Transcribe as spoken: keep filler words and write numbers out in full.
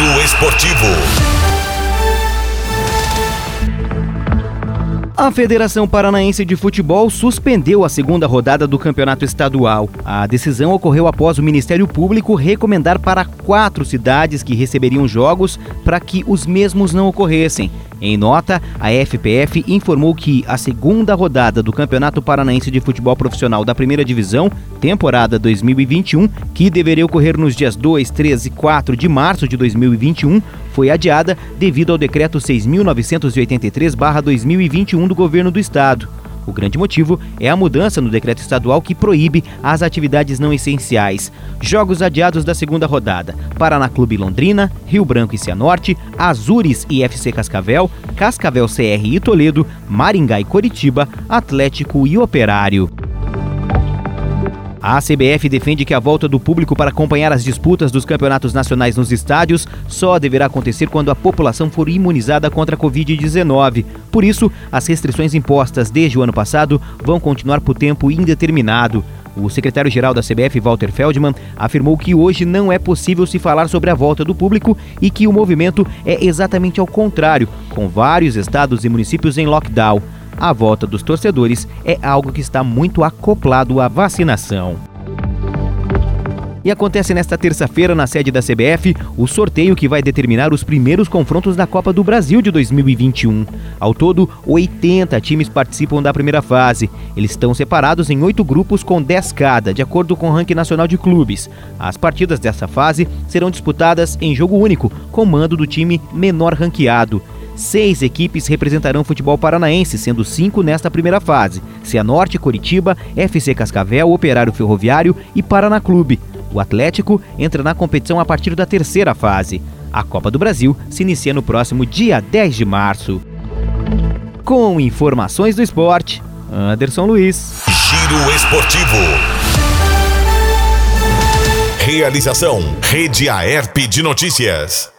Giro Esportivo. A Federação Paranaense de Futebol suspendeu a segunda rodada do campeonato estadual. A decisão ocorreu após o Ministério Público recomendar para quatro cidades que receberiam jogos para que os mesmos não ocorressem. Em nota, a F P F informou que a segunda rodada do Campeonato Paranaense de Futebol Profissional da Primeira Divisão, temporada dois mil e vinte e um, que deveria ocorrer nos dias dois, três e quatro de março de dois mil e vinte e um, foi adiada devido ao Decreto seis mil novecentos e oitenta e três barra dois mil e vinte e um do Governo do Estado. O grande motivo é a mudança no decreto estadual que proíbe as atividades não essenciais. Jogos adiados da segunda rodada: Paraná Clube Londrina, Rio Branco e Cianorte, Azures e F C Cascavel, Cascavel C R e Toledo, Maringá e Coritiba, Atlético e Operário. A C B F defende que a volta do público para acompanhar as disputas dos campeonatos nacionais nos estádios só deverá acontecer quando a população for imunizada contra a covid dezenove. Por isso, as restrições impostas desde o ano passado vão continuar por tempo indeterminado. O secretário-geral da C B F, Walter Feldman, afirmou que hoje não é possível se falar sobre a volta do público e que o movimento é exatamente ao contrário, com vários estados e municípios em lockdown. A volta dos torcedores é algo que está muito acoplado à vacinação. E acontece nesta terça-feira, na sede da C B F, o sorteio que vai determinar os primeiros confrontos da Copa do Brasil de dois mil e vinte e um. Ao todo, oitenta times participam da primeira fase. Eles estão separados em oito grupos com dez cada, de acordo com o ranking nacional de clubes. As partidas dessa fase serão disputadas em jogo único, com mando do time menor ranqueado. Seis equipes representarão o futebol paranaense, sendo cinco nesta primeira fase: Cianorte, Coritiba, F C Cascavel, Operário Ferroviário e Paraná Clube. O Atlético entra na competição a partir da terceira fase. A Copa do Brasil se inicia no próximo dia dez de março. Com informações do esporte, Anderson Luiz. Giro Esportivo. Realização: Rede Aerp de Notícias.